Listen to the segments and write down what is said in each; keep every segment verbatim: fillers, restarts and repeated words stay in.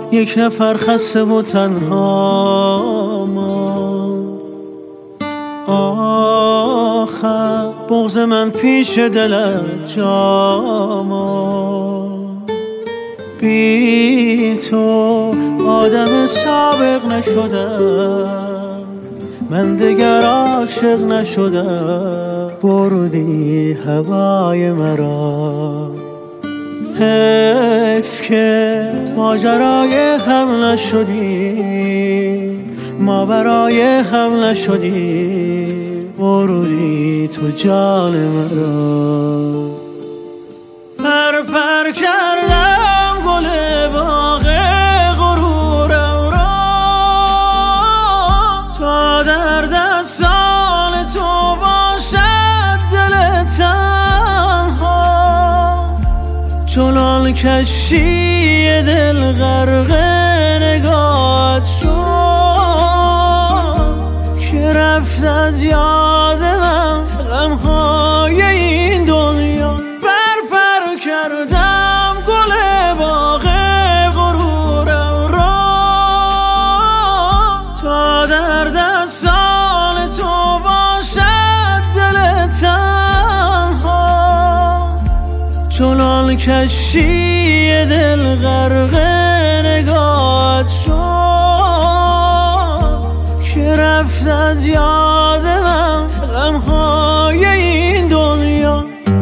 یک نفر خسته و تنها ماند. آخر بغض من پیش دلت جا ماند. بی تو آدم سابق نشدم، من دگر عاشق نشدم. بردی هوای مرا، حیف که ماجرای هم نشدی، ما برای هم نشدی. بردی تو جان مرا. پر پر کردم گل باغ غرورم را، تا در دستان تو باشد دل تنها. چنان کشتی دل غرق نگاهت شد که رفت از یاد من غمهای این دنیا. پر پر کردم گل باغ غرورم را، تا در دستان تو باشد دل تنها. چنان کشتی دل غرق نگاهت شد که رفت از یاد من غمهای این دنیا.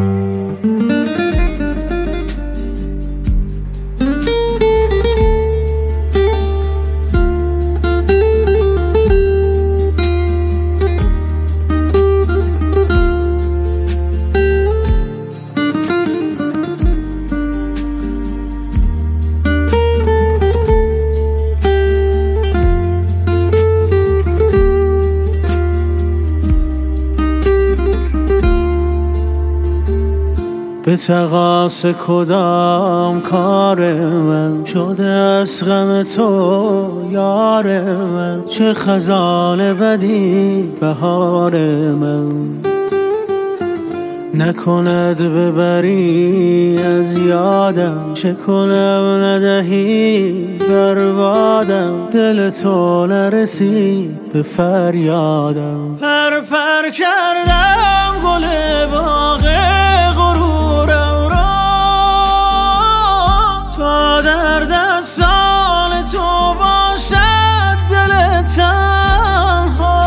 به تقاص کدام کار من شده از غم تو یار من؟ چه خزان بدی بهار من، نکند ببری از یادم. چه کنم ندهی بربادم، دل تو نرسید به فریادم. پر پر کردم گل باغ غرورم را، تا در دستان تو باشد دل تنها.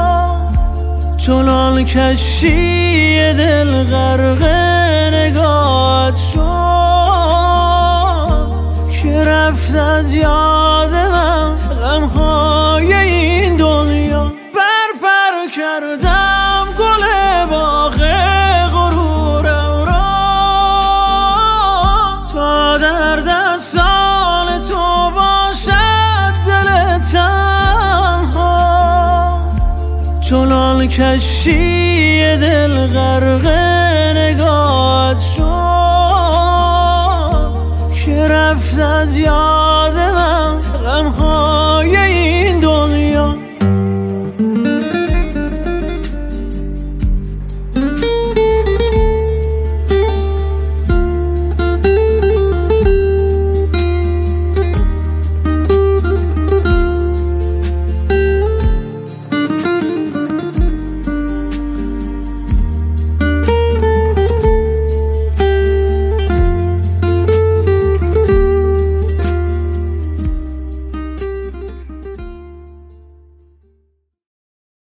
چنان کشتی دل غرق نگاهت شد که رفت از یاد من غمهای این دنیا. پر پر کردم گل باغ غرورم را، تا در دستان تو باشد دل تنها. چنان کشتی دل غرق نگاهت شد که رفت از یاد من غمها.